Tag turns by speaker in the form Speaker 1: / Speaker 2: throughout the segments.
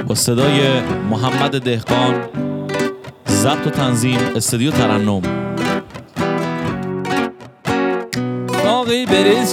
Speaker 1: با صدای محمد دهقان، ضبط و تنظیم استودیو ترنم.
Speaker 2: ساقی بریز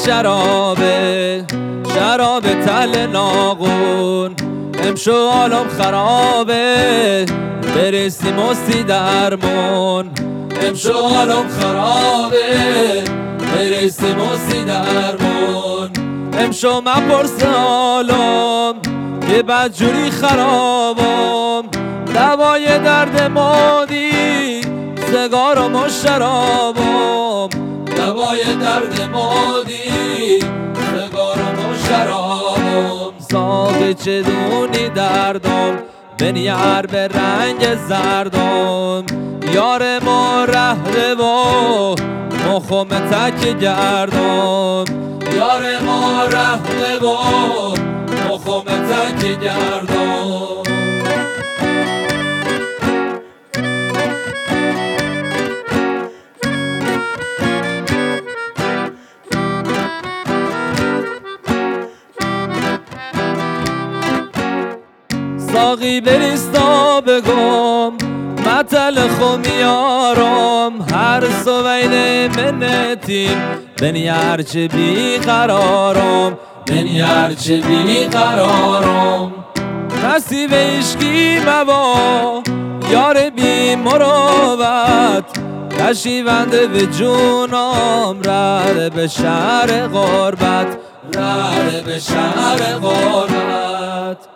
Speaker 2: شراب تل ناقون، امشو عالم خرابه بریستی مستی درمون. امشو عالم خرابه بریستی مستی درمون. امشو مپرس عالم که بدجوری خرابم، دوای درد مادی سگارم و شرابم. دوای درد مادی سگارم و شرابم. ساقی چه دونی دردم بنیار به رنگ زردم، یار ما رهره و مخم تک گردم. یار ما رهره و مخم تک گردم. ساقی بریستا بگم متل خمیارم، هر سویل منتیم بنیار چه بی قرارم. بنیار چه بی قرارم. نصیب عشقی مبا یار بی مروت، کشیونده به جونم رده به شهر غربت. رده به شهر غربت.